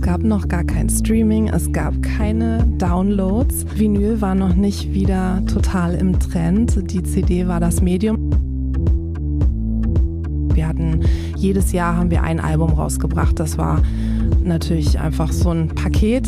gab noch gar kein Streaming, es gab keine Downloads. Vinyl war noch nicht wieder total im Trend. Die CD war das Medium. Jedes Jahr haben wir ein Album rausgebracht. Das war natürlich einfach so ein Paket.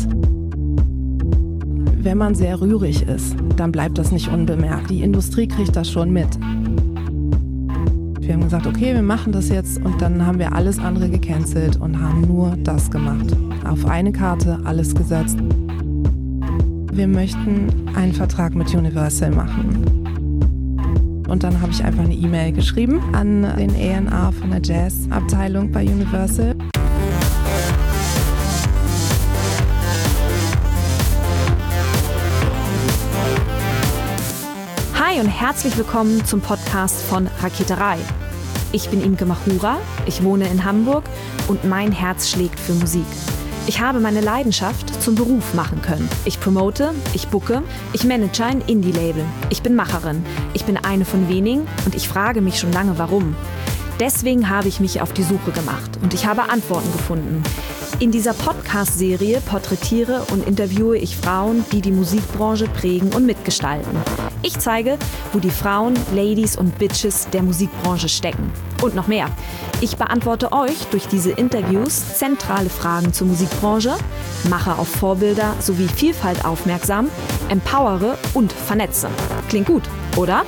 Wenn man sehr rührig ist, dann bleibt das nicht unbemerkt. Die Industrie kriegt das schon mit. Wir haben gesagt, okay, wir machen das jetzt, und dann haben wir alles andere gecancelt und haben nur das gemacht. Auf eine Karte alles gesetzt. Wir möchten einen Vertrag mit Universal machen. Und dann habe ich einfach eine E-Mail geschrieben an den A&R von der Jazz-Abteilung bei Universal. Hi und herzlich willkommen zum Podcast von Raketerei. Ich bin Imke Machura, ich wohne in Hamburg und mein Herz schlägt für Musik. Ich habe meine Leidenschaft zum Beruf machen können. Ich promote, ich booke, ich manage ein Indie-Label. Ich bin Macherin, ich bin eine von wenigen und ich frage mich schon lange, warum. Deswegen habe ich mich auf die Suche gemacht und ich habe Antworten gefunden. In dieser Podcast-Serie porträtiere und interviewe ich Frauen, die die Musikbranche prägen und mitgestalten. Ich zeige, wo die Frauen, Ladies und Bitches der Musikbranche stecken. Und noch mehr. Ich beantworte euch durch diese Interviews zentrale Fragen zur Musikbranche, mache auf Vorbilder sowie Vielfalt aufmerksam, empowere und vernetze. Klingt gut, oder?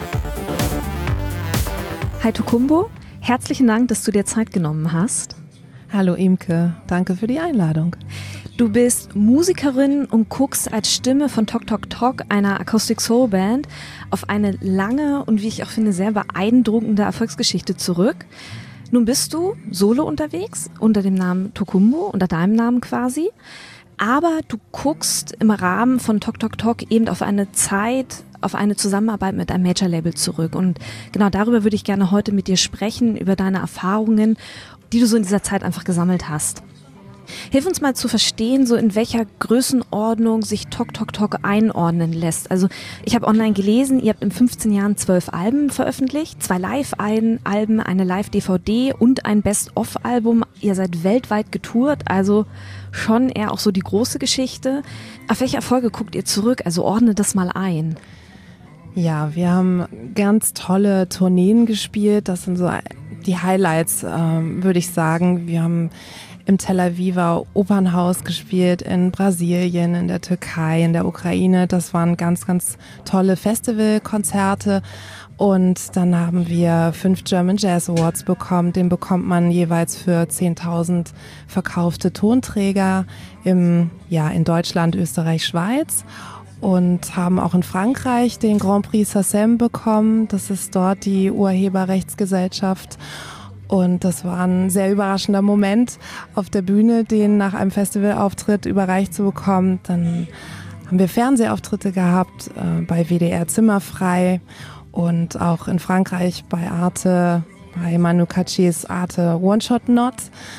Hi Tokumbo, herzlichen Dank, dass du dir Zeit genommen hast. Hallo Imke, danke für die Einladung. Du bist Musikerin und guckst als Stimme von Tok Tok Tok, einer Acoustic Soul Band, auf eine lange und wie ich auch finde sehr beeindruckende Erfolgsgeschichte zurück. Nun bist du solo unterwegs, unter dem Namen Tokumbo, unter deinem Namen quasi. Aber du guckst im Rahmen von Tok Tok Tok eben auf eine Zeit, auf eine Zusammenarbeit mit einem Major-Label zurück. Und genau darüber würde ich gerne heute mit dir sprechen, über deine Erfahrungen, die du so in dieser Zeit einfach gesammelt hast. Hilf uns mal zu verstehen, so in welcher Größenordnung sich Tok Tok Tok einordnen lässt. Also ich habe online gelesen, ihr habt in 15 Jahren 12 Alben veröffentlicht, 2 Live-Alben, eine Live-DVD und ein Best-of-Album. Ihr seid weltweit getourt, also schon eher auch so die große Geschichte. Auf welche Erfolge guckt ihr zurück? Also ordne das mal ein. Ja, wir haben ganz tolle Tourneen gespielt. Das sind so die Highlights, würde ich sagen. Wir haben im Tel Aviver Opernhaus gespielt, in Brasilien, in der Türkei, in der Ukraine. Das waren ganz, ganz tolle Festivalkonzerte. Und dann haben wir 5 German Jazz Awards bekommen. Den bekommt man jeweils für 10.000 verkaufte Tonträger in Deutschland, Österreich, Schweiz. Und haben auch in Frankreich den Grand Prix SACEM bekommen. Das ist dort die Urheberrechtsgesellschaft. Und das war ein sehr überraschender Moment auf der Bühne, den nach einem Festivalauftritt überreicht zu bekommen. Dann haben wir Fernsehauftritte gehabt bei WDR Zimmerfrei und auch in Frankreich bei Arte, bei Manu Katchis Arte One Shot Not.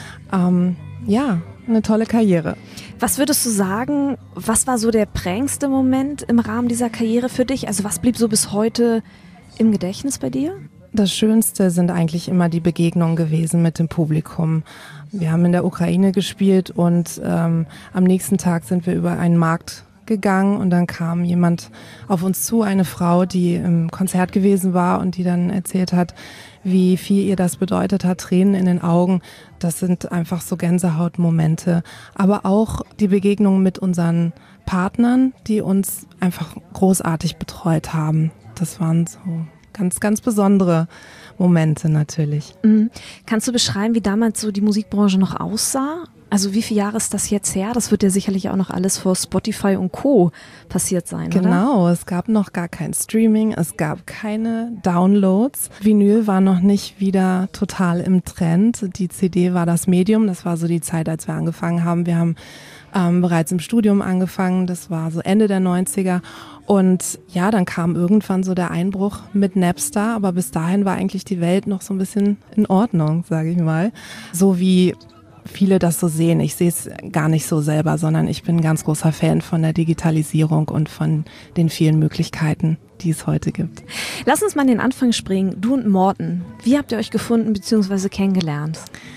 Eine tolle Karriere. Was würdest du sagen, was war so der prägendste Moment im Rahmen dieser Karriere für dich? Also was blieb so bis heute im Gedächtnis bei dir? Das Schönste sind eigentlich immer die Begegnungen gewesen mit dem Publikum. Wir haben in der Ukraine gespielt und am nächsten Tag sind wir über einen Markt gegangen und dann kam jemand auf uns zu, eine Frau, die im Konzert gewesen war und die dann erzählt hat, wie viel ihr das bedeutet hat, Tränen in den Augen. Das sind einfach so Gänsehautmomente. Aber auch die Begegnungen mit unseren Partnern, die uns einfach großartig betreut haben. Das waren so ganz, ganz besondere Momente natürlich. Kannst du beschreiben, wie damals so die Musikbranche noch aussah? Also wie viele Jahre ist das jetzt her? Das wird ja sicherlich auch noch alles vor Spotify und Co. passiert sein, oder? Genau, es gab noch gar kein Streaming, es gab keine Downloads. Vinyl war noch nicht wieder total im Trend. Die CD war das Medium, das war so die Zeit, als wir angefangen haben. Wir haben bereits im Studium angefangen, das war so Ende der 90er. Und ja, dann kam irgendwann so der Einbruch mit Napster, aber bis dahin war eigentlich die Welt noch so ein bisschen in Ordnung, sage ich mal. So wie viele das so sehen. Ich sehe es gar nicht so selber, sondern ich bin ein ganz großer Fan von der Digitalisierung und von den vielen Möglichkeiten, die es heute gibt. Lass uns mal an den Anfang springen. Du und Morten, wie habt ihr euch gefunden bzw. kennengelernt?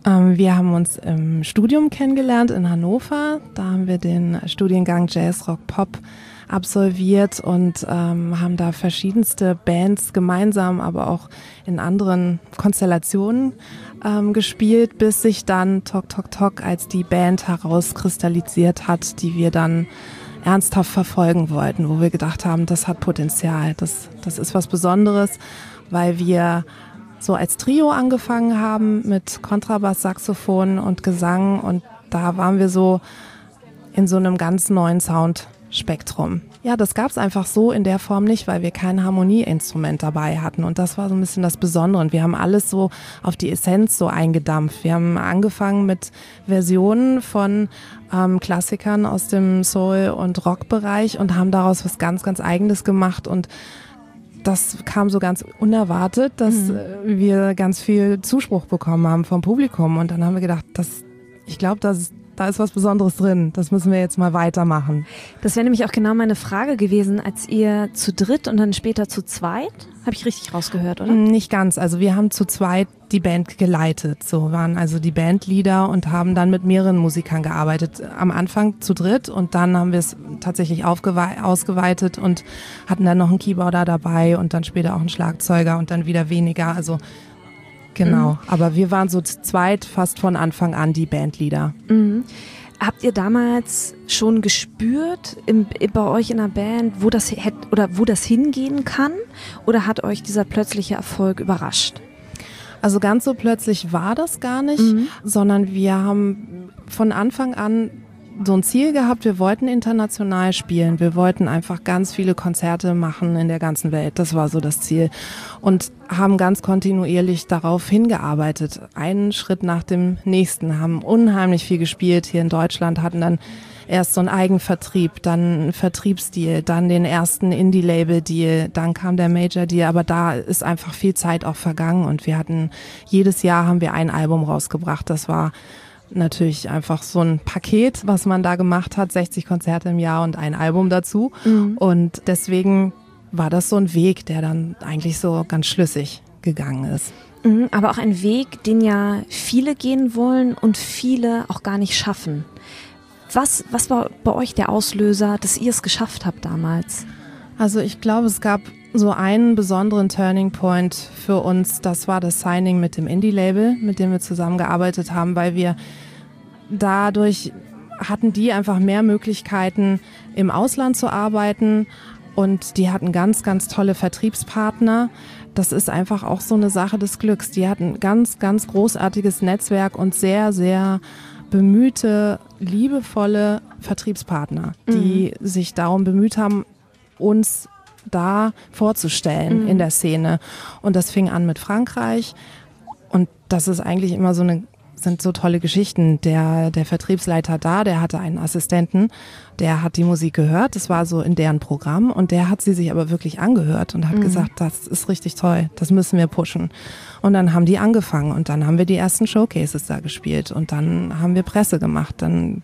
Wir haben uns im Studium kennengelernt in Hannover. Da haben wir den Studiengang Jazz, Rock, Pop absolviert und haben da verschiedenste Bands gemeinsam, aber auch in anderen Konstellationen gespielt, bis sich dann Tok Tok Tok als die Band herauskristallisiert hat, die wir dann ernsthaft verfolgen wollten, wo wir gedacht haben, das hat Potenzial, das ist was Besonderes, weil wir so als Trio angefangen haben mit Kontrabass, Saxophon und Gesang und da waren wir so in so einem ganz neuen Soundspektrum. Ja, das gab's einfach so in der Form nicht, weil wir kein Harmonieinstrument dabei hatten und das war so ein bisschen das Besondere und wir haben alles so auf die Essenz so eingedampft. Wir haben angefangen mit Versionen von Klassikern aus dem Soul- und Rockbereich und haben daraus was ganz, ganz Eigenes gemacht und das kam so ganz unerwartet, dass wir ganz viel Zuspruch bekommen haben vom Publikum. Und dann haben wir gedacht, ich glaube, da ist was Besonderes drin. Das müssen wir jetzt mal weitermachen. Das wäre nämlich auch genau meine Frage gewesen, als ihr zu dritt und dann später zu zweit, habe ich richtig rausgehört, oder? Nicht ganz. Also wir haben zu zweit die Band geleitet. So waren also die Bandleader und haben dann mit mehreren Musikern gearbeitet. Am Anfang zu dritt und dann haben wir es tatsächlich ausgeweitet und hatten dann noch einen Keyboarder dabei und dann später auch einen Schlagzeuger und dann wieder weniger. Also genau. Aber wir waren so zu zweit fast von Anfang an die Bandleader. Mhm. Habt ihr damals schon gespürt bei euch in der Band, wo das hingehen kann? Oder hat euch dieser plötzliche Erfolg überrascht? Also ganz so plötzlich war das gar nicht, sondern wir haben von Anfang an so ein Ziel gehabt, wir wollten international spielen, wir wollten einfach ganz viele Konzerte machen in der ganzen Welt, das war so das Ziel und haben ganz kontinuierlich darauf hingearbeitet, einen Schritt nach dem nächsten, haben unheimlich viel gespielt hier in Deutschland, hatten dann erst so einen Eigenvertrieb, dann einen Vertriebsdeal, dann den ersten Indie-Label-Deal, dann kam der Major-Deal, aber da ist einfach viel Zeit auch vergangen und jedes Jahr haben wir ein Album rausgebracht, das war natürlich einfach so ein Paket, was man da gemacht hat, 60 Konzerte im Jahr und ein Album dazu. Und deswegen war das so ein Weg, der dann eigentlich so ganz schlüssig gegangen ist. Aber auch ein Weg, den ja viele gehen wollen und viele auch gar nicht schaffen. Was war bei euch der Auslöser, dass ihr es geschafft habt damals? Also ich glaube, es gab so einen besonderen Turning Point für uns, das war das Signing mit dem Indie-Label, mit dem wir zusammengearbeitet haben, weil wir dadurch hatten die einfach mehr Möglichkeiten im Ausland zu arbeiten und die hatten ganz, ganz tolle Vertriebspartner. Das ist einfach auch so eine Sache des Glücks. Die hatten ganz, ganz großartiges Netzwerk und sehr, sehr bemühte, liebevolle Vertriebspartner, die sich darum bemüht haben, uns da vorzustellen in der Szene. Und das fing an mit Frankreich und das ist eigentlich immer sind so tolle Geschichten. Der Vertriebsleiter der hatte einen Assistenten, der hat die Musik gehört, das war so in deren Programm und der hat sie sich aber wirklich angehört und hat gesagt, das ist richtig toll, das müssen wir pushen. Und dann haben die angefangen und dann haben wir die ersten Showcases da gespielt und dann haben wir Presse gemacht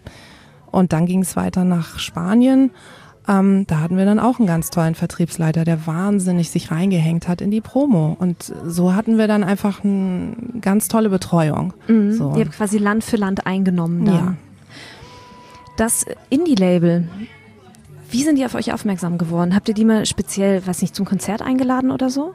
und dann ging es weiter nach Spanien. Da hatten wir dann auch einen ganz tollen Vertriebsleiter, der wahnsinnig sich reingehängt hat in die Promo. Und so hatten wir dann einfach eine ganz tolle Betreuung. So. Ihr habt quasi Land für Land eingenommen dann. Ja. Das Indie-Label, wie sind die auf euch aufmerksam geworden? Habt ihr die mal speziell, weiß nicht, zum Konzert eingeladen oder so?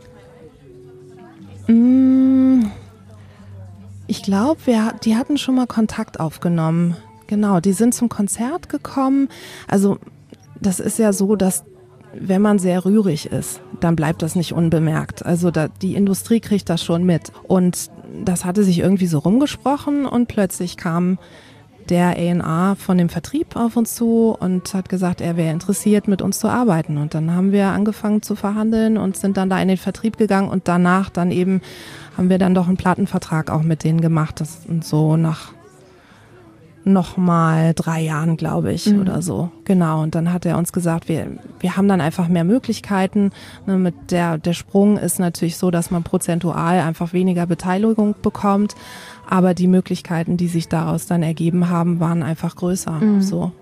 Ich glaube, die hatten schon mal Kontakt aufgenommen. Genau, die sind zum Konzert gekommen. Also das ist ja so, dass wenn man sehr rührig ist, dann bleibt das nicht unbemerkt. Also die Industrie kriegt das schon mit. Und das hatte sich irgendwie so rumgesprochen und plötzlich kam der A&R von dem Vertrieb auf uns zu und hat gesagt, er wäre interessiert, mit uns zu arbeiten. Und dann haben wir angefangen zu verhandeln und sind dann da in den Vertrieb gegangen und danach dann eben haben wir dann doch einen Plattenvertrag auch mit denen gemacht. Das und so nach nochmal 3 Jahren, glaube ich, oder so. Genau. Und dann hat er uns gesagt, wir haben dann einfach mehr Möglichkeiten. Ne, mit der Sprung ist natürlich so, dass man prozentual einfach weniger Beteiligung bekommt. Aber die Möglichkeiten, die sich daraus dann ergeben haben, waren einfach größer. So.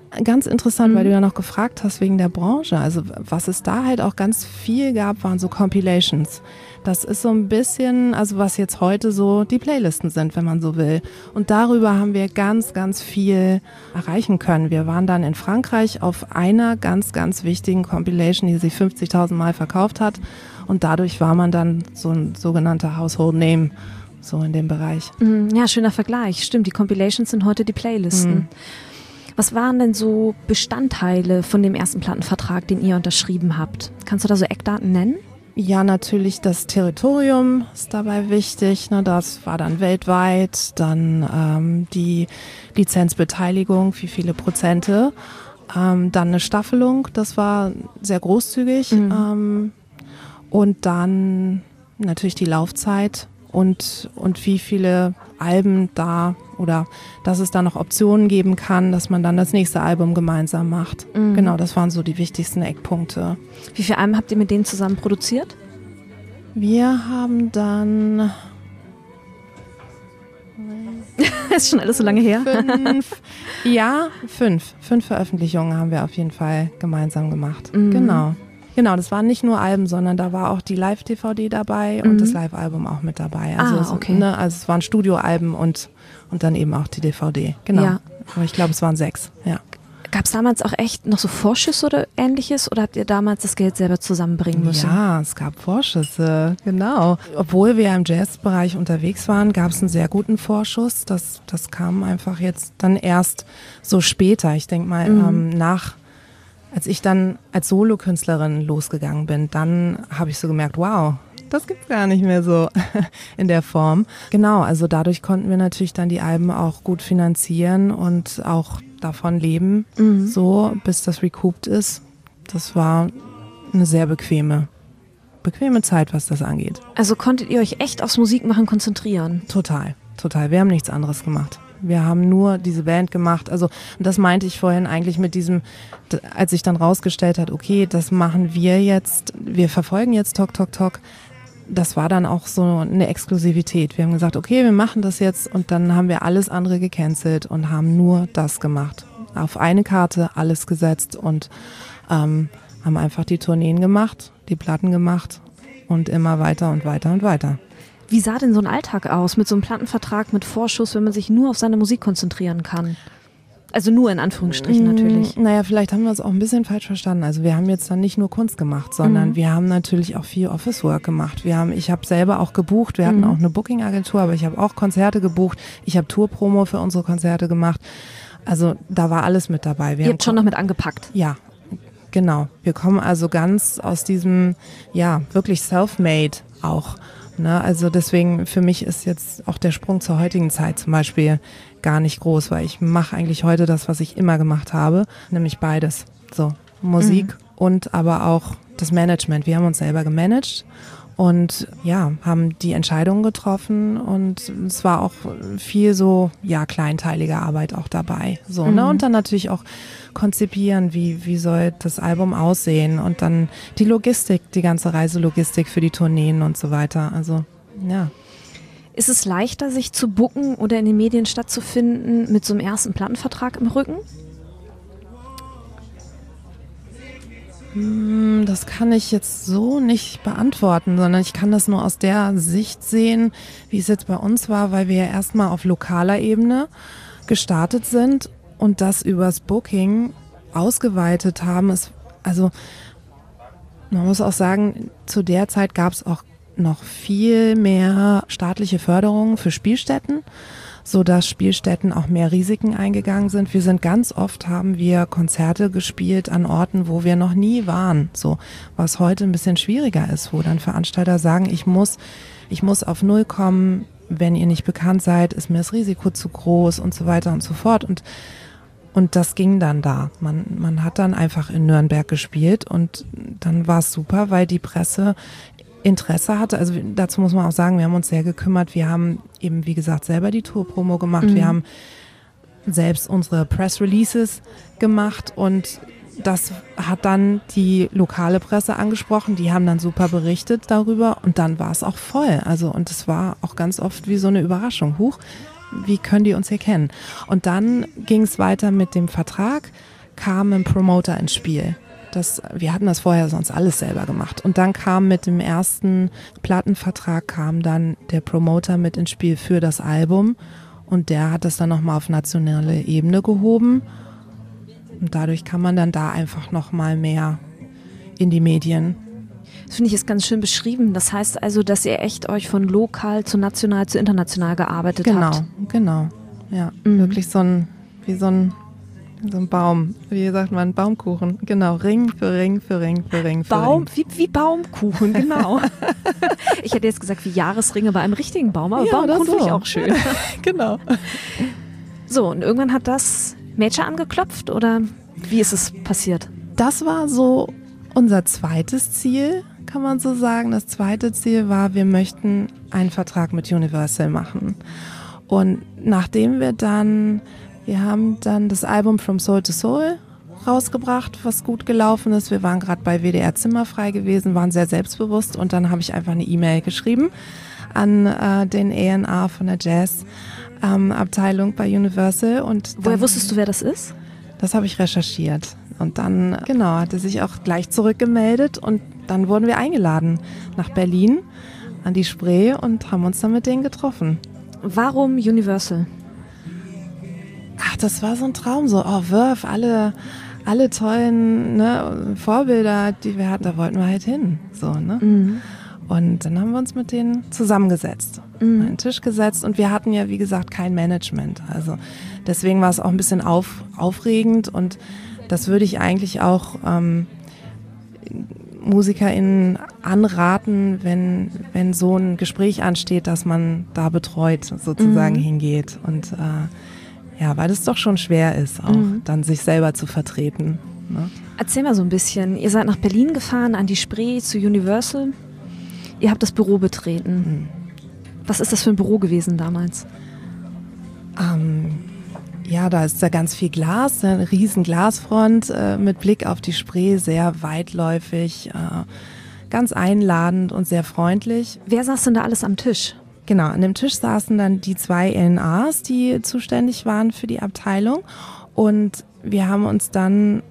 ganz interessant, weil du ja noch gefragt hast wegen der Branche. Also was es da halt auch ganz viel gab, waren so Compilations. Das ist so ein bisschen, also was jetzt heute so die Playlisten sind, wenn man so will. Und darüber haben wir ganz, ganz viel erreichen können. Wir waren dann in Frankreich auf einer ganz, ganz wichtigen Compilation, die sich 50.000 Mal verkauft hat. Und dadurch war man dann so ein sogenannter Household Name, so in dem Bereich. Ja, schöner Vergleich. Stimmt, die Compilations sind heute die Playlisten. Was waren denn so Bestandteile von dem ersten Plattenvertrag, den ihr unterschrieben habt? Kannst du da so Eckdaten nennen? Ja, natürlich das Territorium ist dabei wichtig. Ne? Das war dann weltweit. Dann die Lizenzbeteiligung, wie viele Prozente. Dann eine Staffelung, das war sehr großzügig. Und dann natürlich die Laufzeit und wie viele Alben da oder dass es da noch Optionen geben kann, dass man dann das nächste Album gemeinsam macht. Genau, das waren so die wichtigsten Eckpunkte. Wie viele Alben habt ihr mit denen zusammen produziert? Wir haben dann... Ist schon alles so lange her. 5 Veröffentlichungen haben wir auf jeden Fall gemeinsam gemacht. Genau, das waren nicht nur Alben, sondern da war auch die Live-DVD dabei und das Live-Album auch mit dabei. Also, okay. Also es waren Studioalben und dann eben auch die DVD. Genau. Ja. Aber ich glaube, es waren 6. Ja. Gab es damals auch echt noch so Vorschüsse oder Ähnliches oder habt ihr damals das Geld selber zusammenbringen müssen? Ja, es gab Vorschüsse, genau. Obwohl wir im Jazzbereich unterwegs waren, gab es einen sehr guten Vorschuss. Das kam einfach jetzt dann erst so später. Ich denke mal als ich dann als Solokünstlerin losgegangen bin, dann habe ich so gemerkt, wow, das gibt's gar nicht mehr so in der Form. Genau, also dadurch konnten wir natürlich dann die Alben auch gut finanzieren und auch davon leben, so bis das recouped ist. Das war eine sehr bequeme Zeit, was das angeht. Also konntet ihr euch echt aufs Musikmachen konzentrieren? Total. Wir haben nichts anderes gemacht. Wir haben nur diese Band gemacht. Also, und das meinte ich vorhin eigentlich mit diesem, als sich dann rausgestellt hat, okay, das machen wir jetzt, wir verfolgen jetzt Tok Tok Tok. Das war dann auch so eine Exklusivität. Wir haben gesagt, okay, wir machen das jetzt und dann haben wir alles andere gecancelt und haben nur das gemacht. Auf eine Karte alles gesetzt und haben einfach die Tourneen gemacht, die Platten gemacht und immer weiter und weiter und weiter. Wie sah denn so ein Alltag aus mit so einem Plattenvertrag mit Vorschuss, wenn man sich nur auf seine Musik konzentrieren kann? Also nur in Anführungsstrichen natürlich. Naja, vielleicht haben wir es auch ein bisschen falsch verstanden. Also wir haben jetzt dann nicht nur Kunst gemacht, sondern wir haben natürlich auch viel Office-Work gemacht. Ich habe selber auch gebucht, wir hatten auch eine Booking-Agentur, aber ich habe auch Konzerte gebucht. Ich habe Tour-Promo für unsere Konzerte gemacht. Also da war alles mit dabei. Ihr habt schon noch mit angepackt. Ja, genau. Wir kommen also ganz aus diesem, ja, wirklich self-made auch. Ne? Also deswegen, für mich ist jetzt auch der Sprung zur heutigen Zeit zum Beispiel gar nicht groß, weil ich mache eigentlich heute das, was ich immer gemacht habe, nämlich beides. So, Musik und aber auch das Management. Wir haben uns selber gemanagt und ja, haben die Entscheidungen getroffen und es war auch viel so, ja, kleinteilige Arbeit auch dabei. So, ne? Und dann natürlich auch konzipieren, wie soll das Album aussehen und dann die Logistik, die ganze Reiselogistik für die Tourneen und so weiter. Also, ja. Ist es leichter, sich zu booken oder in den Medien stattzufinden mit so einem ersten Plattenvertrag im Rücken? Das kann ich jetzt so nicht beantworten, sondern ich kann das nur aus der Sicht sehen, wie es jetzt bei uns war, weil wir ja erstmal auf lokaler Ebene gestartet sind und das übers Booking ausgeweitet haben. Also man muss auch sagen, zu der Zeit gab es auch noch viel mehr staatliche Förderungen für Spielstätten, sodass Spielstätten auch mehr Risiken eingegangen sind. Haben wir Konzerte gespielt an Orten, wo wir noch nie waren, so, was heute ein bisschen schwieriger ist, wo dann Veranstalter sagen, ich muss auf Null kommen, wenn ihr nicht bekannt seid, ist mir das Risiko zu groß und so weiter und so fort. Und das ging dann da. Man hat dann einfach in Nürnberg gespielt und dann war es super, weil die Presse Interesse hatte. Also dazu muss man auch sagen, wir haben uns sehr gekümmert. Wir haben eben, wie gesagt, selber die Tour-Promo gemacht. Wir haben selbst unsere Press-Releases gemacht und das hat dann die lokale Presse angesprochen. Die haben dann super berichtet darüber und dann war es auch voll. Also und es war auch ganz oft wie so eine Überraschung. Huch, wie können die uns hier kennen? Und dann ging es weiter mit dem Vertrag. kam ein Promoter ins Spiel. Wir hatten das vorher sonst alles selber gemacht. Und dann kam mit dem ersten Plattenvertrag kam dann der Promoter mit ins Spiel für das Album. Und der hat das dann nochmal auf nationale Ebene gehoben. Und dadurch kann man dann da einfach nochmal mehr in die Medien. Das finde ich jetzt ganz schön beschrieben. Das heißt also, dass ihr echt euch von lokal zu national zu international gearbeitet habt. Genau. Ja, wirklich wie so ein Baum. Wie sagt man? Baumkuchen. Genau, Ring für Ring für Ring für Ring für Baum, Ring. wie Baumkuchen, genau. Ich hätte jetzt gesagt wie Jahresringe bei einem richtigen Baum, aber ja, Baumkuchen finde ich auch schön. Genau. So, und irgendwann hat das Mädchen angeklopft oder wie ist es passiert? Das war so unser zweites Ziel, kann man so sagen. Das zweite Ziel war, wir möchten einen Vertrag mit Universal machen. Und nachdem wir haben dann das Album From Soul to Soul rausgebracht, was gut gelaufen ist. Wir waren gerade bei WDR Zimmerfrei gewesen, waren sehr selbstbewusst und dann habe ich einfach eine E-Mail geschrieben an den A&R von der Jazz-Abteilung bei Universal. Und woher wusstest du, wer das ist? Das habe ich recherchiert. Und dann, hat er sich auch gleich zurückgemeldet und dann wurden wir eingeladen nach Berlin an die Spree und haben uns dann mit denen getroffen. Warum Universal? Ach, das war so ein Traum, so, Verve, alle tollen Vorbilder, die wir hatten, da wollten wir halt hin. So, ne? Mhm. Und dann haben wir uns mit denen zusammengesetzt, an den Tisch gesetzt und wir hatten ja, wie gesagt, kein Management. Also deswegen war es auch ein bisschen aufregend und das würde ich eigentlich auch MusikerInnen anraten, wenn so ein Gespräch ansteht, dass man da betreut sozusagen hingeht und weil das doch schon schwer ist, auch dann sich selber zu vertreten. Ne? Erzähl mal so ein bisschen. Ihr seid nach Berlin gefahren, an die Spree zu Universal. Ihr habt das Büro betreten. Was ist das für ein Büro gewesen damals? Da ist ja ganz viel Glas, eine riesen Glasfront mit Blick auf die Spree, sehr weitläufig, ganz einladend und sehr freundlich. Wer saß denn da alles am Tisch? Genau, an dem Tisch saßen dann die 2 A&Rs, die zuständig waren für die Abteilung und wir haben uns dann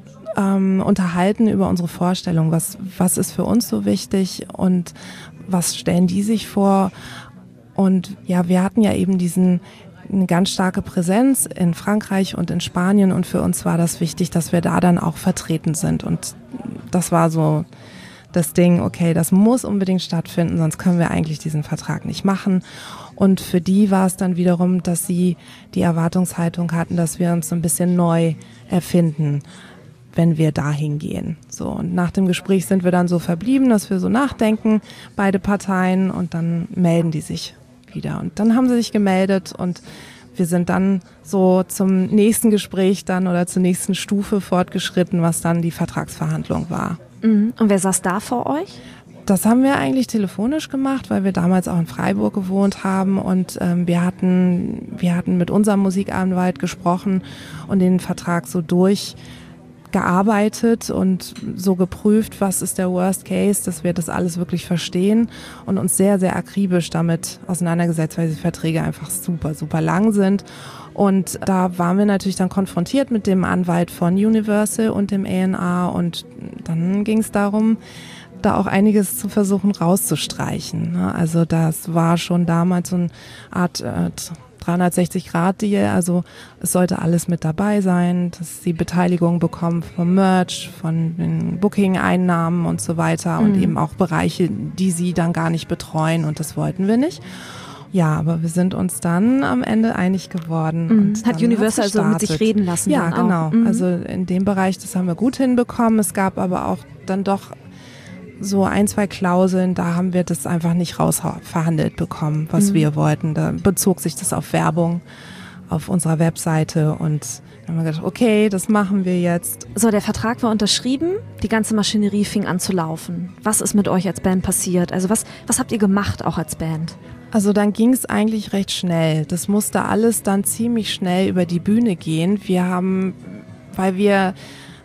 unterhalten über unsere Vorstellung, was ist für uns so wichtig und was stellen die sich vor und ja, wir hatten ja eben eine ganz starke Präsenz in Frankreich und in Spanien und für uns war das wichtig, dass wir da dann auch vertreten sind und das war so das Ding, okay, das muss unbedingt stattfinden, sonst können wir eigentlich diesen Vertrag nicht machen. Und für die war es dann wiederum, dass sie die Erwartungshaltung hatten, dass wir uns so ein bisschen neu erfinden, wenn wir dahin gehen. So, und nach dem Gespräch sind wir dann so verblieben, dass wir so nachdenken, beide Parteien, und dann melden die sich wieder. Und dann haben sie sich gemeldet und wir sind dann so zum nächsten Gespräch dann oder zur nächsten Stufe fortgeschritten, was dann die Vertragsverhandlung war. Und wer saß da vor euch? Das haben wir eigentlich telefonisch gemacht, weil wir damals auch in Freiburg gewohnt haben und wir hatten mit unserem Musikanwalt gesprochen und den Vertrag so durchgearbeitet und so geprüft, was ist der Worst Case, dass wir das alles wirklich verstehen und uns sehr, sehr akribisch damit auseinandergesetzt, weil die Verträge einfach super, super lang sind. Und da waren wir natürlich dann konfrontiert mit dem Anwalt von Universal und dem A&R und dann ging es darum, da auch einiges zu versuchen rauszustreichen. Also das war schon damals so eine Art 360-Grad-Deal, also es sollte alles mit dabei sein, dass sie Beteiligung bekommen vom Merch, von den Booking-Einnahmen und so weiter und eben auch Bereiche, die sie dann gar nicht betreuen und das wollten wir nicht. Ja, aber wir sind uns dann am Ende einig geworden. Und hat Universal also mit sich reden lassen? Ja, dann genau. auch. Also in dem Bereich, das haben wir gut hinbekommen. Es gab aber auch dann doch so 1, 2 Klauseln, da haben wir das einfach nicht rausverhandelt bekommen, was wir wollten. Da bezog sich das auf Werbung auf unserer Webseite und dann haben wir gedacht, okay, das machen wir jetzt. So, der Vertrag war unterschrieben, die ganze Maschinerie fing an zu laufen. Was ist mit euch als Band passiert? Also was habt ihr gemacht auch als Band? Also dann ging es eigentlich recht schnell. Das musste alles dann ziemlich schnell über die Bühne gehen. Weil wir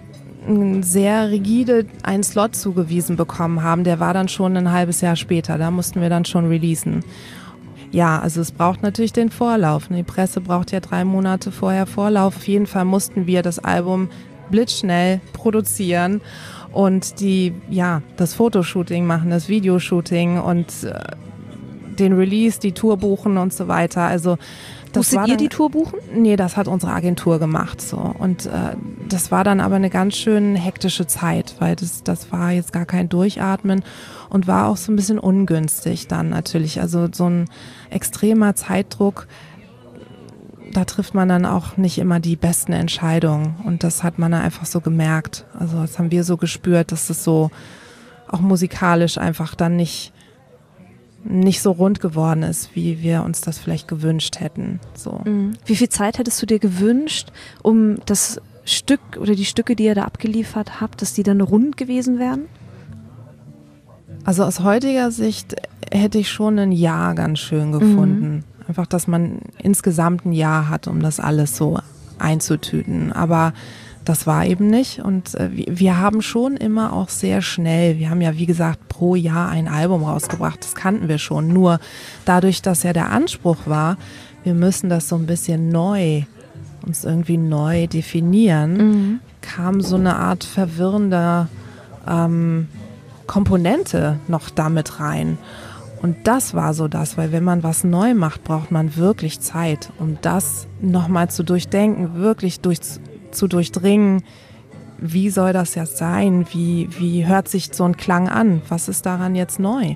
sehr rigide einen Slot zugewiesen bekommen haben, der war dann schon ein halbes Jahr später. Da mussten wir dann schon releasen. Ja, also es braucht natürlich den Vorlauf. Die Presse braucht ja 3 Monate vorher Vorlauf. Auf jeden Fall mussten wir das Album blitzschnell produzieren und das Fotoshooting machen, das Videoshooting und den Release, die Tour buchen und so weiter. Also musstet ihr die Tour buchen? Nee, das hat unsere Agentur gemacht. So. Und das war dann aber eine ganz schön hektische Zeit, weil das war jetzt gar kein Durchatmen und war auch so ein bisschen ungünstig dann natürlich. Also so ein extremer Zeitdruck, da trifft man dann auch nicht immer die besten Entscheidungen. Und das hat man dann einfach so gemerkt. Also das haben wir so gespürt, dass es so auch musikalisch einfach dann nicht so rund geworden ist, wie wir uns das vielleicht gewünscht hätten. So. Wie viel Zeit hättest du dir gewünscht, um das Stück oder die Stücke, die ihr da abgeliefert habt, dass die dann rund gewesen wären? Also aus heutiger Sicht hätte ich schon ein Jahr ganz schön gefunden. Einfach, dass man insgesamt ein Jahr hat, um das alles so einzutüten. Aber das war eben nicht und wir haben schon immer auch sehr schnell, wir haben ja wie gesagt pro Jahr ein Album rausgebracht, das kannten wir schon, nur dadurch, dass ja der Anspruch war, wir müssen das so ein bisschen uns irgendwie neu definieren, kam so eine Art verwirrender Komponente noch damit rein. Und das war so das, weil wenn man was neu macht, braucht man wirklich Zeit, um das nochmal zu durchdenken, wirklich zu durchdringen, wie soll das jetzt sein, wie hört sich so ein Klang an, was ist daran jetzt neu?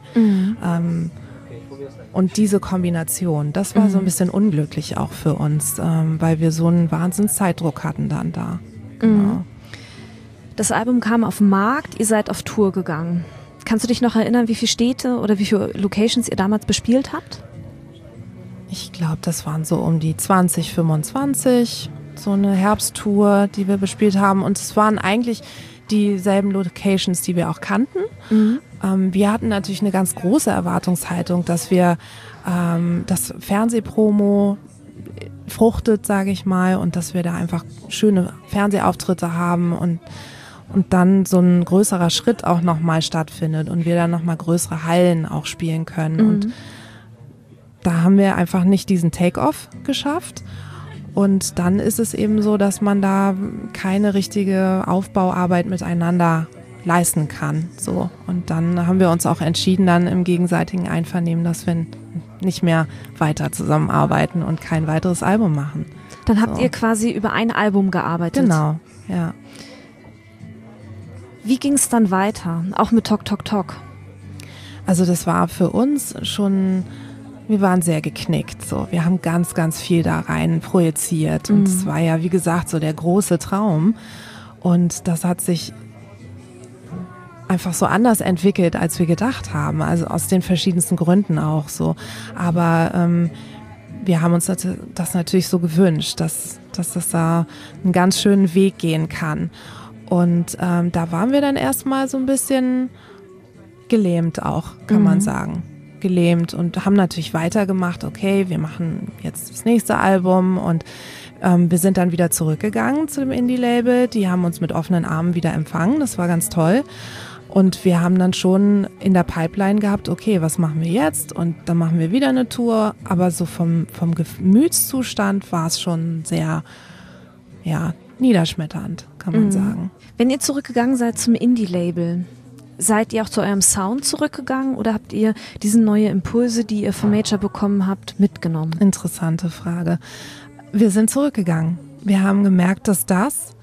Und diese Kombination, das war so ein bisschen unglücklich auch für uns, weil wir so einen Wahnsinnszeitdruck hatten dann da. Genau. Das Album kam auf den Markt, ihr seid auf Tour gegangen. Kannst du dich noch erinnern, wie viele Städte oder wie viele Locations ihr damals bespielt habt? Ich glaube, das waren so um die 20, 25, so eine Herbsttour, die wir bespielt haben. Und es waren eigentlich dieselben Locations, die wir auch kannten. Wir hatten natürlich eine ganz große Erwartungshaltung, dass wir das Fernsehpromo fruchtet, sage ich mal, und dass wir da einfach schöne Fernsehauftritte haben und dann so ein größerer Schritt auch nochmal stattfindet und wir dann nochmal größere Hallen auch spielen können. Und da haben wir einfach nicht diesen Take-Off geschafft. Und dann ist es eben so, dass man da keine richtige Aufbauarbeit miteinander leisten kann. So. Und dann haben wir uns auch entschieden, dann im gegenseitigen Einvernehmen, dass wir nicht mehr weiter zusammenarbeiten und kein weiteres Album machen. Dann habt ihr quasi über ein Album gearbeitet. Genau, ja. Wie ging es dann weiter, auch mit Tok Tok Tok? Also das war für uns schon, wir waren sehr geknickt. So. Wir haben ganz, ganz viel da rein projiziert und es war ja, wie gesagt, so der große Traum und das hat sich einfach so anders entwickelt, als wir gedacht haben, also aus den verschiedensten Gründen auch so. Aber wir haben uns das natürlich so gewünscht, dass das da einen ganz schönen Weg gehen kann. Und da waren wir dann erstmal so ein bisschen gelähmt auch, kann man sagen. Gelähmt und haben natürlich weitergemacht, okay, wir machen jetzt das nächste Album und wir sind dann wieder zurückgegangen zu dem Indie-Label. Die haben uns mit offenen Armen wieder empfangen, das war ganz toll. Und wir haben dann schon in der Pipeline gehabt, okay, was machen wir jetzt? Und dann machen wir wieder eine Tour. Aber so vom Gemütszustand war es schon sehr, ja, niederschmetternd, kann man sagen. Wenn ihr zurückgegangen seid zum Indie-Label, seid ihr auch zu eurem Sound zurückgegangen oder habt ihr diese neue Impulse, die ihr von Major bekommen habt, mitgenommen? Interessante Frage. Wir sind zurückgegangen. Wir haben gemerkt, dass das,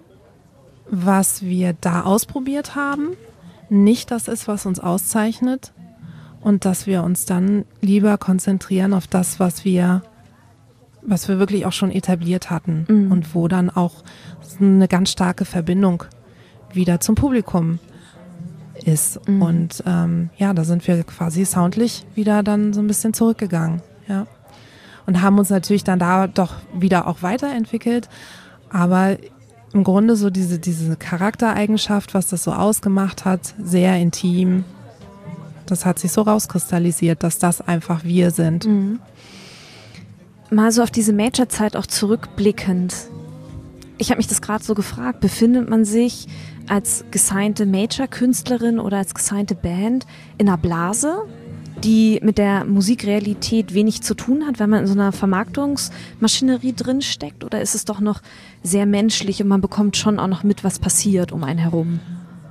was wir da ausprobiert haben, nicht das ist, was uns auszeichnet und dass wir uns dann lieber konzentrieren auf das, was wir wirklich auch schon etabliert hatten und wo dann auch eine ganz starke Verbindung wieder zum Publikum ist. Und da sind wir quasi soundlich wieder dann so ein bisschen zurückgegangen. Ja. Und haben uns natürlich dann da doch wieder auch weiterentwickelt, aber im Grunde so diese Charaktereigenschaft, was das so ausgemacht hat, sehr intim, das hat sich so rauskristallisiert, dass das einfach wir sind. Mal so auf diese Major-Zeit auch zurückblickend. Ich habe mich das gerade so gefragt, befindet man sich als gesignte Major-Künstlerin oder als gesignte Band in einer Blase? die mit der Musikrealität wenig zu tun hat, wenn man in so einer Vermarktungsmaschinerie drinsteckt? Oder ist es doch noch sehr menschlich und man bekommt schon auch noch mit, was passiert um einen herum?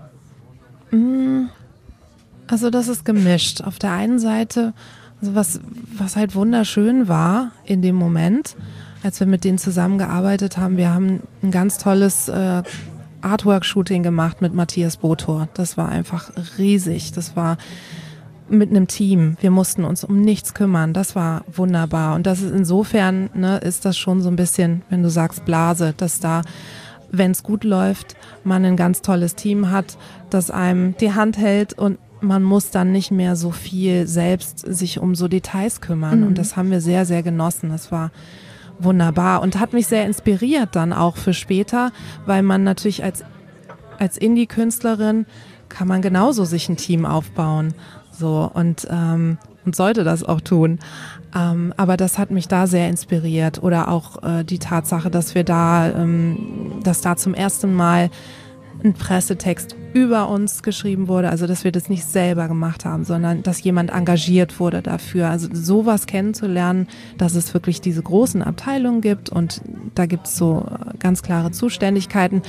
Also das ist gemischt. Auf der einen Seite, also was halt wunderschön war in dem Moment, als wir mit denen zusammengearbeitet haben, wir haben ein ganz tolles Artwork-Shooting gemacht mit Matthias Botor. Das war einfach riesig. Das war mit einem Team. Wir mussten uns um nichts kümmern. Das war wunderbar. Und das ist insofern, ne, ist das schon so ein bisschen, wenn du sagst Blase, dass da, wenn es gut läuft, man ein ganz tolles Team hat, das einem die Hand hält und man muss dann nicht mehr so viel selbst sich um so Details kümmern. Und das haben wir sehr, sehr genossen. Das war wunderbar und hat mich sehr inspiriert dann auch für später, weil man natürlich als Indie-Künstlerin kann man genauso sich ein Team aufbauen. So und sollte das auch tun. Aber das hat mich da sehr inspiriert. Oder auch die Tatsache, dass wir dass da zum ersten Mal ein Pressetext über uns geschrieben wurde, also dass wir das nicht selber gemacht haben, sondern dass jemand engagiert wurde dafür. Also sowas kennenzulernen, dass es wirklich diese großen Abteilungen gibt und da gibt es so ganz klare Zuständigkeiten.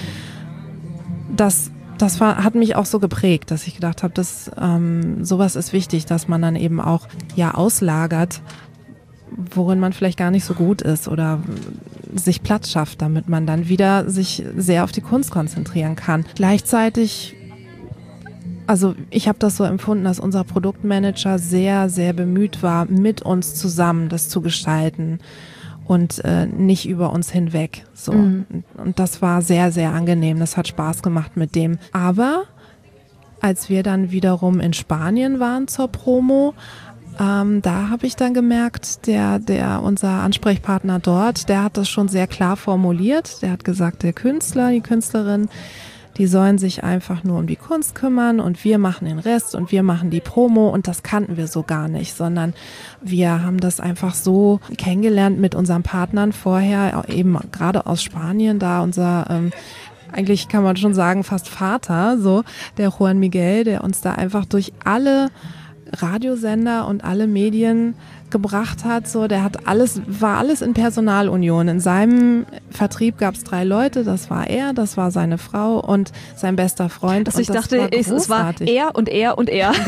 Das hat mich auch so geprägt, dass ich gedacht habe, dass sowas ist wichtig, dass man dann eben auch auslagert, worin man vielleicht gar nicht so gut ist oder sich Platz schafft, damit man dann wieder sich sehr auf die Kunst konzentrieren kann. Gleichzeitig, also ich habe das so empfunden, dass unser Produktmanager sehr, sehr bemüht war, mit uns zusammen das zu gestalten und nicht über uns hinweg. So. Und das war sehr, sehr angenehm. Das hat Spaß gemacht mit dem. Aber als wir dann wiederum in Spanien waren zur Promo, da habe ich dann gemerkt, unser Ansprechpartner dort, der hat das schon sehr klar formuliert. Der hat gesagt, der Künstler, die Künstlerin, die sollen sich einfach nur um die Kunst kümmern und wir machen den Rest und wir machen die Promo und das kannten wir so gar nicht, sondern wir haben das einfach so kennengelernt mit unseren Partnern vorher, eben gerade aus Spanien, da unser eigentlich kann man schon sagen fast Vater, so der Juan Miguel, der uns da einfach durch alle Radiosender und alle Medien gebracht hat, so, war alles in Personalunion. In seinem Vertrieb gab es 3 Leute, das war er, das war seine Frau und sein bester Freund. Also ich dachte, es war er und er und er.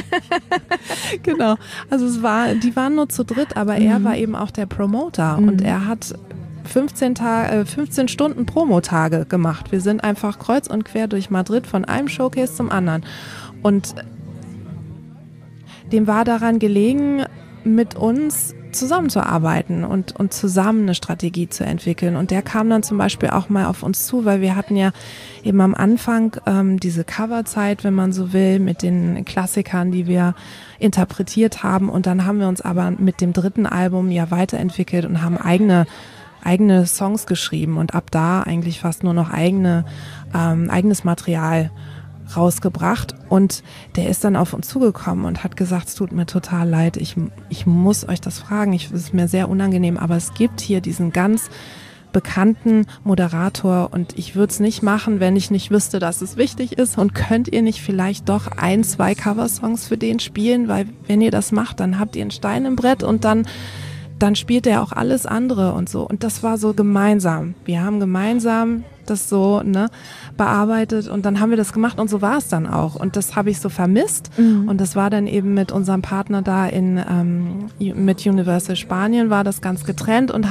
Genau. Also die waren nur zu dritt, aber er war eben auch der Promoter und er hat 15 Stunden Promotage gemacht. Wir sind einfach kreuz und quer durch Madrid von einem Showcase zum anderen und dem war daran gelegen, mit uns zusammenzuarbeiten und zusammen eine Strategie zu entwickeln. Und der kam dann zum Beispiel auch mal auf uns zu, weil wir hatten ja eben am Anfang diese Coverzeit, wenn man so will, mit den Klassikern, die wir interpretiert haben. Und dann haben wir uns aber mit dem 3. Album ja weiterentwickelt und haben eigene Songs geschrieben und ab da eigentlich fast nur noch eigenes Material rausgebracht und der ist dann auf uns zugekommen und hat gesagt, es tut mir total leid, ich muss euch das fragen, es ist mir sehr unangenehm, aber es gibt hier diesen ganz bekannten Moderator und ich würde es nicht machen, wenn ich nicht wüsste, dass es wichtig ist und könnt ihr nicht vielleicht doch 1, 2 Coversongs für den spielen, weil wenn ihr das macht, dann habt ihr einen Stein im Brett und dann spielt er auch alles andere und so. Und das war so gemeinsam. Wir haben gemeinsam das so bearbeitet und dann haben wir das gemacht und so war es dann auch. Und das habe ich so vermisst. Und das war dann eben mit unserem Partner da mit Universal Spanien war das ganz getrennt und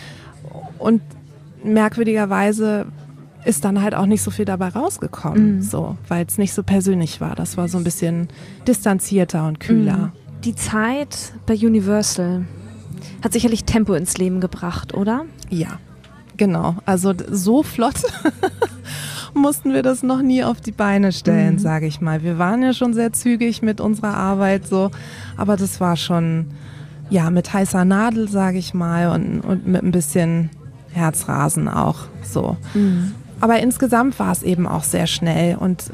merkwürdigerweise ist dann halt auch nicht so viel dabei rausgekommen, so, weil es nicht so persönlich war. Das war so ein bisschen distanzierter und kühler. Die Zeit bei Universal hat sicherlich Tempo ins Leben gebracht, oder? Ja, genau. Also so flott mussten wir das noch nie auf die Beine stellen, sage ich mal. Wir waren ja schon sehr zügig mit unserer Arbeit, so, aber das war schon mit heißer Nadel, sage ich mal, und mit ein bisschen Herzrasen auch so. Aber insgesamt war es eben auch sehr schnell und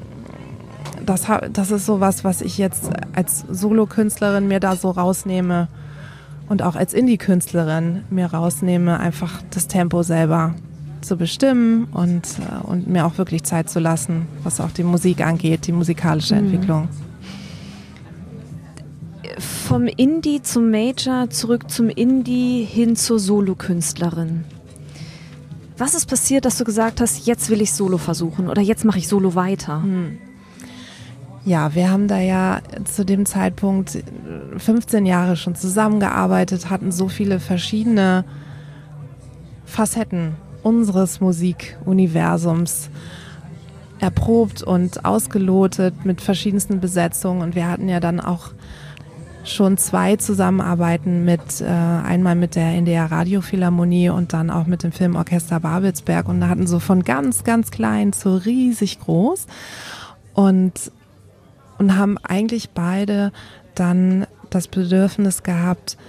das ist sowas, was ich jetzt als Solokünstlerin mir da so rausnehme. Und auch als Indie-Künstlerin mir rausnehme, einfach das Tempo selber zu bestimmen und mir auch wirklich Zeit zu lassen, was auch die Musik angeht, die musikalische Entwicklung. vom Indie zum Major, zurück zum Indie, hin zur Solokünstlerin. Was ist passiert, dass du gesagt hast, jetzt will ich Solo versuchen oder jetzt mache ich Solo weiter? Ja, wir haben da ja zu dem Zeitpunkt 15 Jahre schon zusammengearbeitet, hatten so viele verschiedene Facetten unseres Musikuniversums erprobt und ausgelotet mit verschiedensten Besetzungen. Und wir hatten ja dann auch schon 2 Zusammenarbeiten mit, einmal mit der NDR Radiophilharmonie und dann auch mit dem Filmorchester Babelsberg. Und da hatten so von ganz, ganz klein zu riesig groß. Und haben eigentlich beide dann das Bedürfnis gehabt,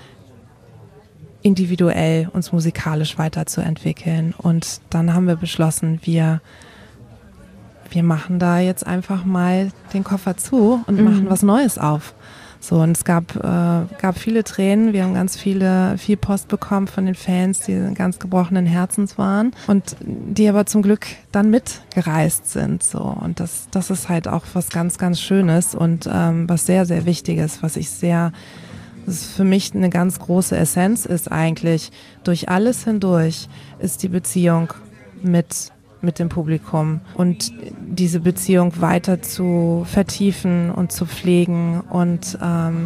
individuell uns musikalisch weiterzuentwickeln. Und dann haben wir beschlossen, wir machen da jetzt einfach mal den Koffer zu und machen was Neues auf. So, und es gab viele Tränen, wir haben viel Post bekommen von den Fans, die ganz gebrochenen Herzens waren und die aber zum Glück dann mitgereist sind. So, und das ist halt auch was ganz, ganz Schönes und was sehr, sehr Wichtiges, das ist für mich eine ganz große Essenz ist eigentlich, durch alles hindurch ist die Beziehung mit dem Publikum und diese Beziehung weiter zu vertiefen und zu pflegen und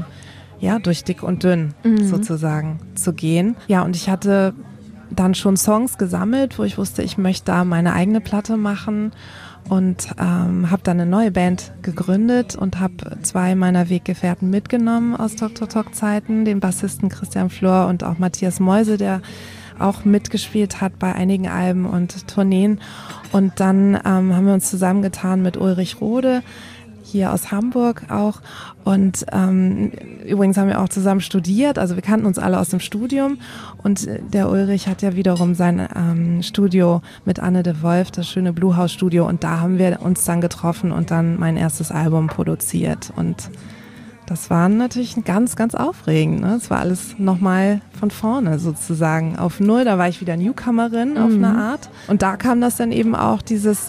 durch dick und dünn sozusagen zu gehen. Ja, und ich hatte dann schon Songs gesammelt, wo ich wusste, ich möchte da meine eigene Platte machen und habe dann eine neue Band gegründet und habe 2 meiner Weggefährten mitgenommen aus Dr. Talk Zeiten, den Bassisten Christian Flor und auch Matthias Meuse, der auch mitgespielt hat bei einigen Alben und Tourneen. Und dann haben wir uns zusammengetan mit Ulrich Rode, hier aus Hamburg auch. Und übrigens haben wir auch zusammen studiert, also wir kannten uns alle aus dem Studium. Und der Ulrich hat ja wiederum sein Studio mit Anne de Wolf, das schöne Blue House Studio. Und da haben wir uns dann getroffen und dann mein erstes Album produziert. Und das war natürlich ganz, ganz aufregend. Ne? Es war alles nochmal von vorne sozusagen auf Null. Da war ich wieder Newcomerin auf eine Art. Und da kam das dann eben auch dieses,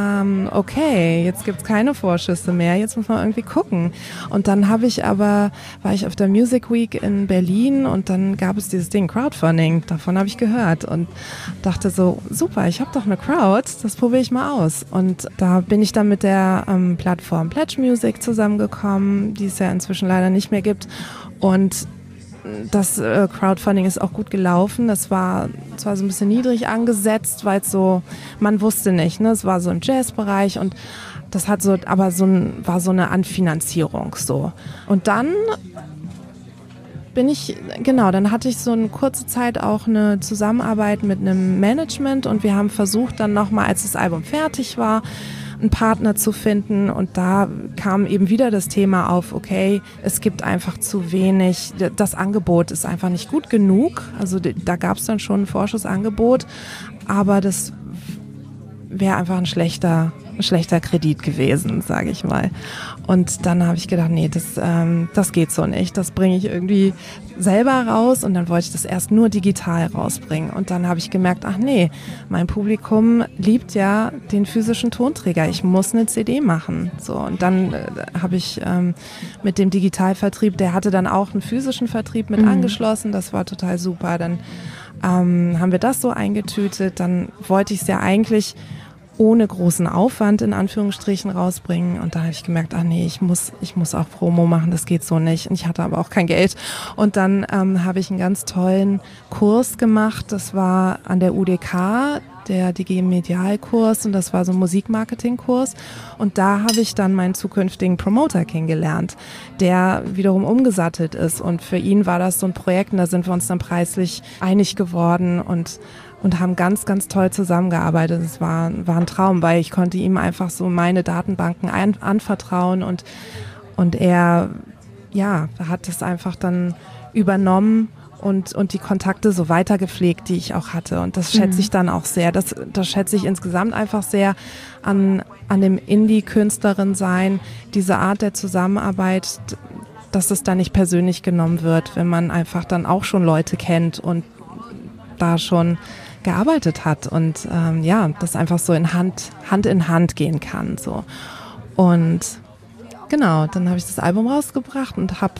okay, jetzt gibt's keine Vorschüsse mehr, jetzt muss man irgendwie gucken. Und dann war ich auf der Music Week in Berlin und dann gab es dieses Ding Crowdfunding, davon habe ich gehört und dachte so, super, ich habe doch eine Crowd, das probiere ich mal aus. Und da bin ich dann mit der Plattform Pledge Music zusammengekommen, die es ja inzwischen leider nicht mehr gibt. Und das Crowdfunding ist auch gut gelaufen. Das war zwar so ein bisschen niedrig angesetzt, weil es so, man wusste nicht, ne? Es war so im Jazzbereich und das hat so, aber war so eine Anfinanzierung so. Und dann dann hatte ich so eine kurze Zeit auch eine Zusammenarbeit mit einem Management und wir haben versucht dann nochmal, als das Album fertig war, einen Partner zu finden und da kam eben wieder das Thema auf, okay, es gibt einfach zu wenig, das Angebot ist einfach nicht gut genug, also da gab es dann schon ein Vorschussangebot, aber das wäre einfach ein schlechter Kredit gewesen, sage ich mal. Und dann habe ich gedacht, nee, das geht so nicht. Das bringe ich irgendwie selber raus und dann wollte ich das erst nur digital rausbringen. Und dann habe ich gemerkt, ach nee, mein Publikum liebt ja den physischen Tonträger. Ich muss eine CD machen. So, und dann habe ich mit dem Digitalvertrieb, der hatte dann auch einen physischen Vertrieb mit angeschlossen. Das war total super. Dann haben wir das so eingetütet. Dann wollte ich es ja eigentlich ohne großen Aufwand in Anführungsstrichen rausbringen und da habe ich gemerkt, ach nee, ich muss auch Promo machen, das geht so nicht und ich hatte aber auch kein Geld und dann habe ich einen ganz tollen Kurs gemacht, das war an der UDK, der DG Medialkurs und das war so ein Musikmarketingkurs und da habe ich dann meinen zukünftigen Promoter kennengelernt, der wiederum umgesattelt ist und für ihn war das so ein Projekt und da sind wir uns dann preislich einig geworden und haben ganz, ganz toll zusammengearbeitet. Es war ein Traum, weil ich konnte ihm einfach so meine Datenbanken anvertrauen und er, ja, hat es einfach dann übernommen und die Kontakte so weiter gepflegt, die ich auch hatte. Und das schätze ich dann auch sehr. Das schätze ich insgesamt einfach sehr an dem Indie-Künstlerin sein, diese Art der Zusammenarbeit, dass es dann nicht persönlich genommen wird, wenn man einfach dann auch schon Leute kennt und da schon gearbeitet hat und das einfach so Hand in Hand gehen kann. So. Und genau, dann habe ich das Album rausgebracht und habe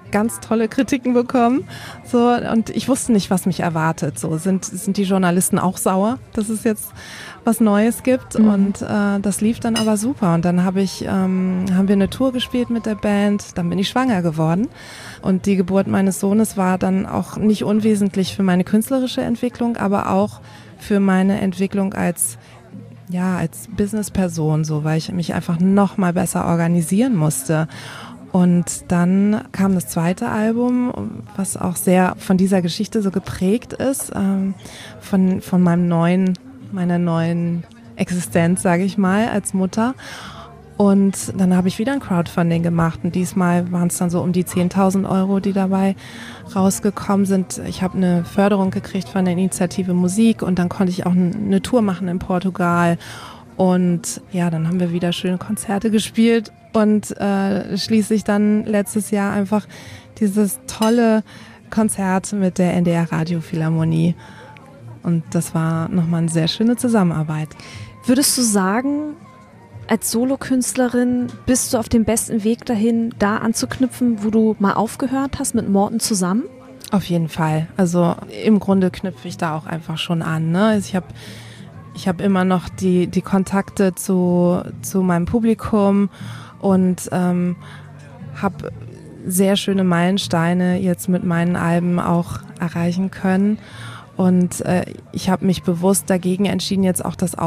ganz tolle Kritiken bekommen. So, und ich wusste nicht, was mich erwartet. So, sind die Journalisten auch sauer, dass es jetzt was Neues gibt? Und das lief dann aber super. Und dann haben wir eine Tour gespielt mit der Band. Dann bin ich schwanger geworden. Und die Geburt meines Sohnes war dann auch nicht unwesentlich für meine künstlerische Entwicklung, aber auch für meine Entwicklung als Businessperson, so, weil ich mich einfach noch mal besser organisieren musste. Und dann kam das zweite Album, was auch sehr von dieser Geschichte so geprägt ist, von meiner neuen Existenz, sage ich mal, als Mutter. Und dann habe ich wieder ein Crowdfunding gemacht und diesmal waren es dann so um die 10.000 Euro, die dabei rausgekommen sind. Ich habe eine Förderung gekriegt von der Initiative Musik und dann konnte ich auch eine Tour machen in Portugal. Und ja, dann haben wir wieder schöne Konzerte gespielt und schließlich dann letztes Jahr einfach dieses tolle Konzert mit der NDR Radiophilharmonie. Und das war nochmal eine sehr schöne Zusammenarbeit. Würdest du sagen, als Solokünstlerin bist du auf dem besten Weg dahin, da anzuknüpfen, wo du mal aufgehört hast mit Morten zusammen? Auf jeden Fall. Also im Grunde knüpfe ich da auch einfach schon an. Ne? Also ich hab immer noch die Kontakte zu meinem Publikum und habe sehr schöne Meilensteine jetzt mit meinen Alben auch erreichen können. Und ich habe mich bewusst dagegen entschieden, jetzt auch das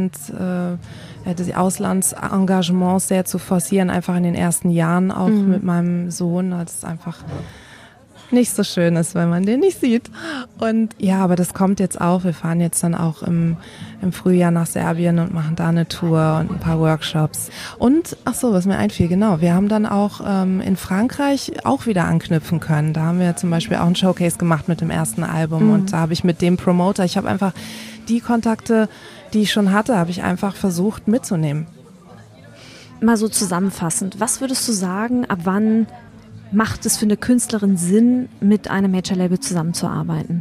Auslandsengagement sehr zu forcieren, einfach in den ersten Jahren auch mit meinem Sohn, weil es einfach nicht so schön ist, wenn man den nicht sieht. Und ja, aber das kommt jetzt auch. Wir fahren jetzt dann auch im Frühjahr nach Serbien und machen da eine Tour und ein paar Workshops. Und, ach so, was mir einfiel, genau, wir haben dann auch in Frankreich auch wieder anknüpfen können. Da haben wir zum Beispiel auch ein Showcase gemacht mit dem ersten Album und da habe ich mit dem Promoter, ich habe einfach die Kontakte, die ich schon hatte, habe ich einfach versucht mitzunehmen. Mal so zusammenfassend, was würdest du sagen, ab wann macht es für eine Künstlerin Sinn, mit einem Major-Label zusammenzuarbeiten?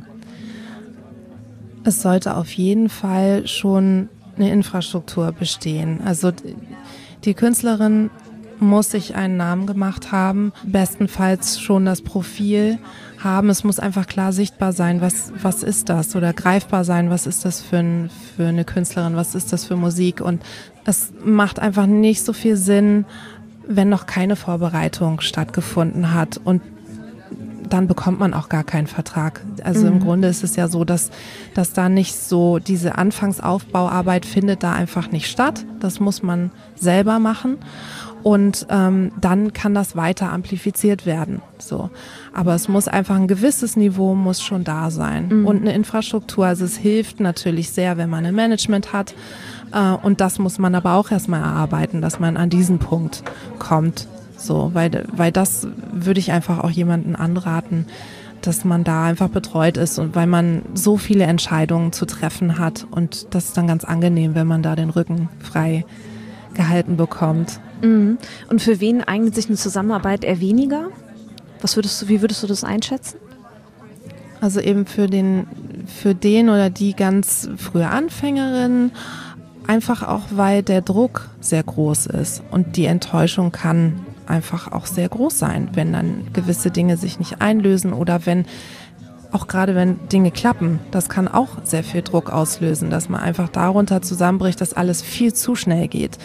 Es sollte auf jeden Fall schon eine Infrastruktur bestehen. Also die Künstlerin muss sich einen Namen gemacht haben, bestenfalls schon das Profil haben. Es muss einfach klar sichtbar sein, was ist das, oder greifbar sein, was ist das für eine Künstlerin, was ist das für Musik. Und es macht einfach nicht so viel Sinn, wenn noch keine Vorbereitung stattgefunden hat, und dann bekommt man auch gar keinen Vertrag. Also im Grunde ist es ja so, dass da nicht so, diese Anfangsaufbauarbeit findet da einfach nicht statt. Das muss man selber machen. Und dann kann das weiter amplifiziert werden. So. Aber es muss einfach ein gewisses Niveau muss schon da sein. Und eine Infrastruktur. Also es hilft natürlich sehr, wenn man ein Management hat. Und das muss man aber auch erstmal erarbeiten, dass man an diesen Punkt kommt. So, weil das würde ich einfach auch jemandem anraten, dass man da einfach betreut ist, und weil man so viele Entscheidungen zu treffen hat, und das ist dann ganz angenehm, wenn man da den Rücken frei gehalten bekommt. Und für wen eignet sich eine Zusammenarbeit eher weniger? Wie würdest du das einschätzen? Also eben für den oder die ganz frühe Anfängerin, einfach auch, weil der Druck sehr groß ist und die Enttäuschung kann einfach auch sehr groß sein, wenn dann gewisse Dinge sich nicht einlösen, oder auch gerade wenn Dinge klappen, das kann auch sehr viel Druck auslösen, dass man einfach darunter zusammenbricht, dass alles viel zu schnell geht.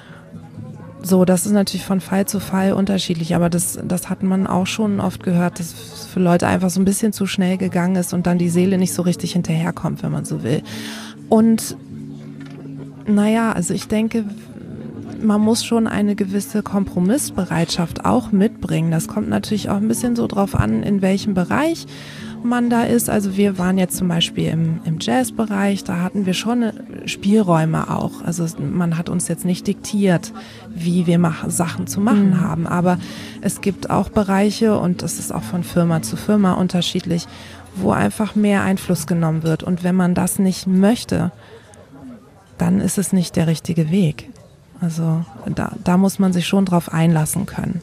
So, das ist natürlich von Fall zu Fall unterschiedlich, aber das hat man auch schon oft gehört, dass für Leute einfach so ein bisschen zu schnell gegangen ist und dann die Seele nicht so richtig hinterherkommt, wenn man so will. Und naja, also ich denke, man muss schon eine gewisse Kompromissbereitschaft auch mitbringen. Das kommt natürlich auch ein bisschen so drauf an, in welchem Bereich man da ist. Also wir waren jetzt zum Beispiel im Jazzbereich, da hatten wir schon Spielräume auch. Also man hat uns jetzt nicht diktiert, wie wir Sachen zu machen haben. Aber es gibt auch Bereiche, und das ist auch von Firma zu Firma unterschiedlich, wo einfach mehr Einfluss genommen wird. Und wenn man das nicht möchte, dann ist es nicht der richtige Weg. Also da muss man sich schon drauf einlassen können.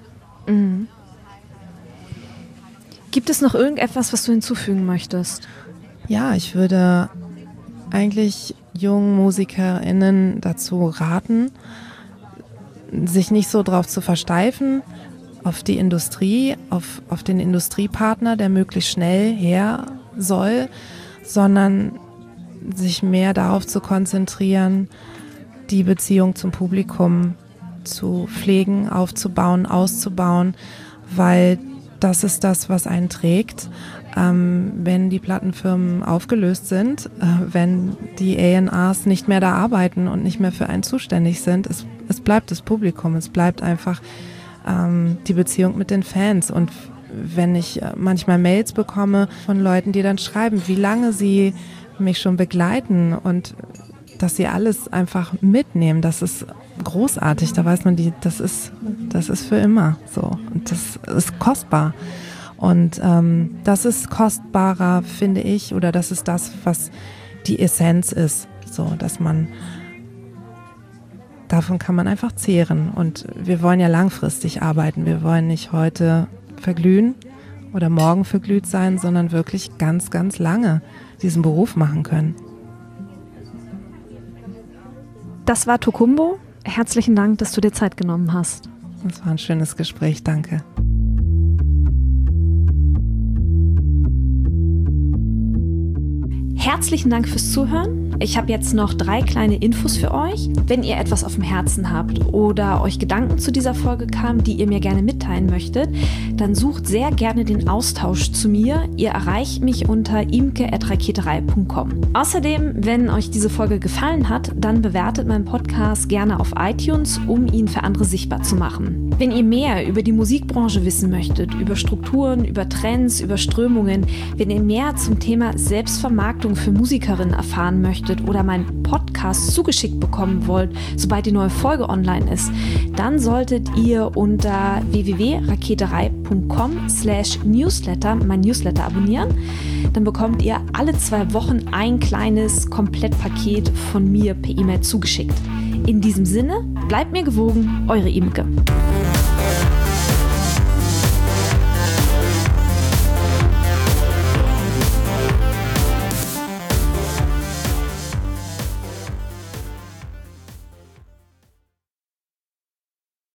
Gibt es noch irgendetwas, was du hinzufügen möchtest? Ja, ich würde eigentlich jungen MusikerInnen dazu raten, sich nicht so drauf zu versteifen, auf die Industrie, auf den Industriepartner, der möglichst schnell her soll, sondern sich mehr darauf zu konzentrieren, die Beziehung zum Publikum zu pflegen, aufzubauen, auszubauen, weil das ist das, was einen trägt. Wenn die Plattenfirmen aufgelöst sind, wenn die A&Rs nicht mehr da arbeiten und nicht mehr für einen zuständig sind, es bleibt das Publikum, es bleibt einfach die Beziehung mit den Fans. Und wenn ich manchmal Mails bekomme von Leuten, die dann schreiben, wie lange sie mich schon begleiten und dass sie alles einfach mitnehmen, das ist großartig. Da weiß man, das ist für immer so. Und das ist kostbar. Und das ist kostbarer, finde ich, oder das ist das, was die Essenz ist. So, dass man, davon kann man einfach zehren. Und wir wollen ja langfristig arbeiten. Wir wollen nicht heute verglühen oder morgen verglüht sein, sondern wirklich ganz, ganz lange diesen Beruf machen können. Das war Tokumbo. Herzlichen Dank, dass du dir Zeit genommen hast. Das war ein schönes Gespräch, danke. Herzlichen Dank fürs Zuhören. Ich habe jetzt noch 3 kleine Infos für euch. Wenn ihr etwas auf dem Herzen habt oder euch Gedanken zu dieser Folge kamen, die ihr mir gerne mitteilen möchtet, dann sucht sehr gerne den Austausch zu mir. Ihr erreicht mich unter imke@raketerei.com. Außerdem, wenn euch diese Folge gefallen hat, dann bewertet meinen Podcast gerne auf iTunes, um ihn für andere sichtbar zu machen. Wenn ihr mehr über die Musikbranche wissen möchtet, über Strukturen, über Trends, über Strömungen, wenn ihr mehr zum Thema Selbstvermarktung für Musikerinnen erfahren möchtet oder meinen Podcast zugeschickt bekommen wollt, sobald die neue Folge online ist, dann solltet ihr unter www.raketerei.com/newsletter mein Newsletter abonnieren. Dann bekommt ihr alle 2 Wochen ein kleines Komplettpaket von mir per E-Mail zugeschickt. In diesem Sinne, bleibt mir gewogen, eure Imke.